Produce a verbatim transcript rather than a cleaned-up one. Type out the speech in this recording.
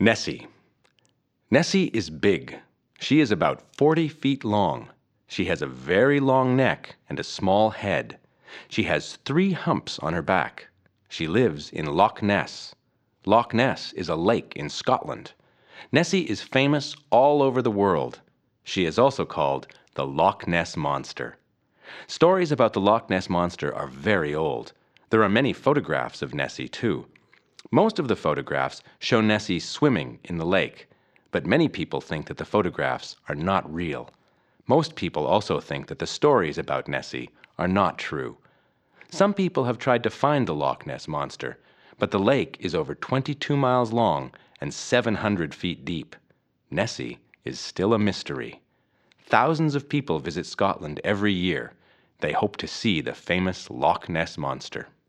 Nessie. Nessie is big. She is about forty feet long. She has a very long neck and a small head. She has three humps on her back. She lives in Loch Ness. Loch Ness is a lake in Scotland. Nessie is famous all over the world. She is also called the Loch Ness Monster. Stories about the Loch Ness Monster are very old. There are many photographs of Nessie, too. Most of the photographs show Nessie swimming in the lake, but many people think that the photographs are not real. Most people also think that the stories about Nessie are not true. Some people have tried to find the Loch Ness Monster, but the lake is over twenty-two miles long and seven hundred feet deep. Nessie is still a mystery. Thousands of people visit Scotland every year. They hope to see the famous Loch Ness Monster.